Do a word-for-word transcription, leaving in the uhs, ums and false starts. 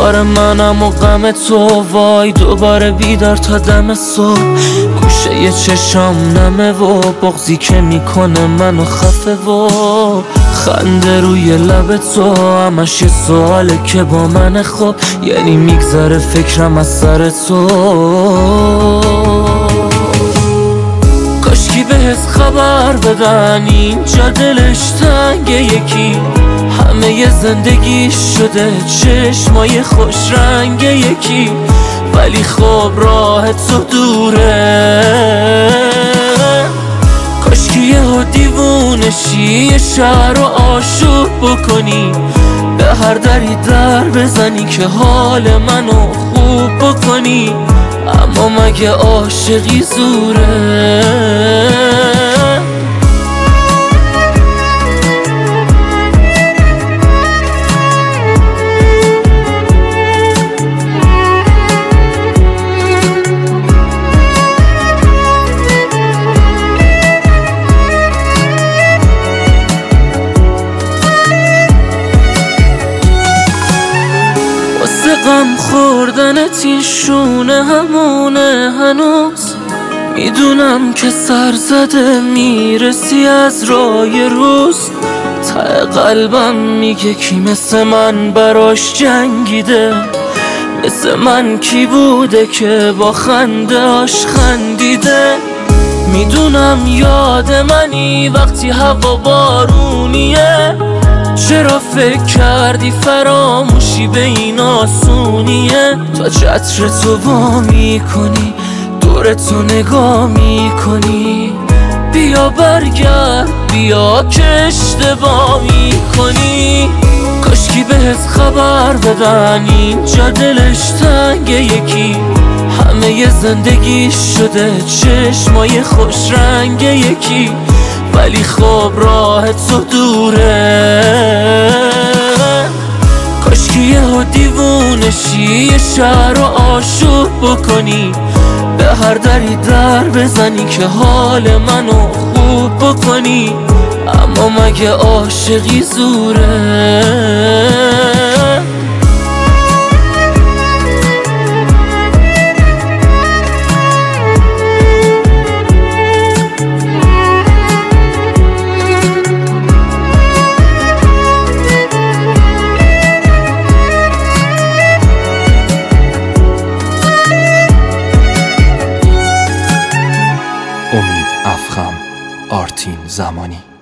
کار منم و غم تو، وای دوباره بیدار تا دم صبح. گوشه یه چشام نمه و بغضی که میکنه منو خفه و خنده روی لب تو، همش یه سواله که با من خب، یعنی میگذره فکرم از سر تو. کاشکی بهت خبر بدن اینجا دلش تنگ یکی، همه ی زندگی شده چشمای خوش رنگ یکی، ولی خب راه تو دوره. کاشکی یه دیوونشی یه شهر رو آشوب بکنی، به هر دری در بزنی که حال منو خوب بکنی، اما مگه عاشقی زوره؟ غم خوردنت این شونه همونه هنوز، میدونم که سر زده میرسی از راه روز. ته قلبم میگه کی مثل من براش جنگیده، مثل من کی بوده که با خنده هاش خندیده. میدونم یاد منی وقتی هوا بارونیه، چرا فکر کردی فراموشی به این آسونیه؟ تا چتر تو وا میکنی دور تو نگاه میکنی، بیا برگرد بیا که اشتباه میکنی. کاشکی بهت خبر بدن اینجا دلش تنگ یکی، همه ی زندگی شده چشمای خوش رنگ یکی، ولی خب راه تو دوره. کاشکی یه دیوونشی یه شهر رو آشوب بکنی، به هر دری در بزنی که حال منو خوب بکنی، اما مگه عاشقی زوره؟ امید افخم، آرتین زمانی.